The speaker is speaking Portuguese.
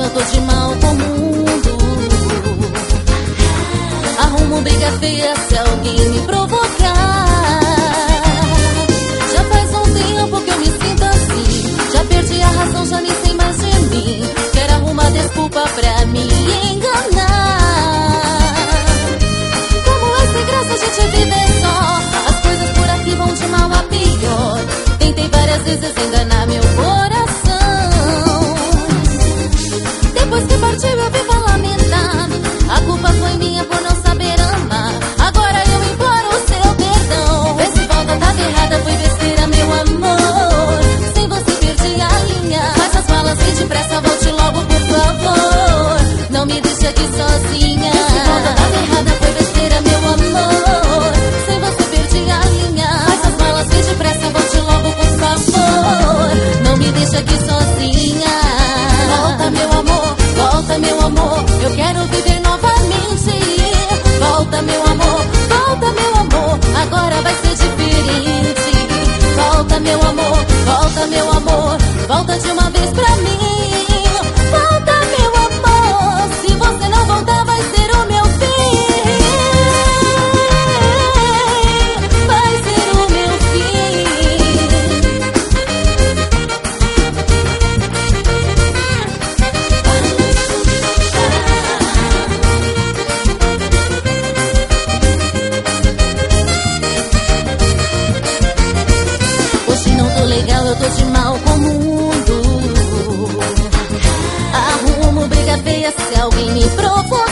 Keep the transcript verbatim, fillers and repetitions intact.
eu tô de mal com o mundo. Arrumo briga feia se alguém me provocar. Já faz um tempo que eu me sinto assim. Já perdi a razão, já nem sei mais de mim. Quero arrumar desculpa pra me enganar. Como é sem graça a gente viver só. As coisas por aqui vão de mal a pior. Tentei várias vezes enganar meu coração. Depois que partiu eu vivo lamentando. A culpa foi minha por não saber amar. Agora eu imploro o seu perdão. Vê se volta, tava errada, foi besteira, meu amor. Sem você perdi a linha. Faz as malas e depressa, volte logo, por favor. Não me deixe aqui sozinha. Vê se volta, tava errada, foi besteira, meu amor. Sem você perdi a linha. Faz as malas e depressa, volte logo, por favor. Não me deixe aqui sozinha. Volta, meu amor, volta, meu amor. Eu quero viver novamente. Volta, meu amor, volta, meu amor. Agora vai ser diferente. Volta, meu amor, volta, meu amor. Volta de uma vez pra mim. Volta, meu amor. Se você não voltar, vai ser o meu fim. Vai ser o meu fim. Hoje não tô legal, eu tô de mal com o mundo. Arrumo briga feia se alguém me provocar.